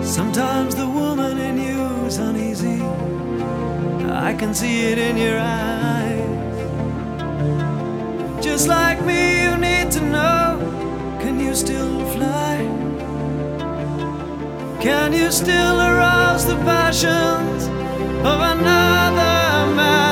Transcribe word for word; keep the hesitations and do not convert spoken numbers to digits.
Sometimes the woman in you's uneasy. I can see it in your eyes. Just like me, you need to know, can you still fly? Can you still arouse the passions of another man?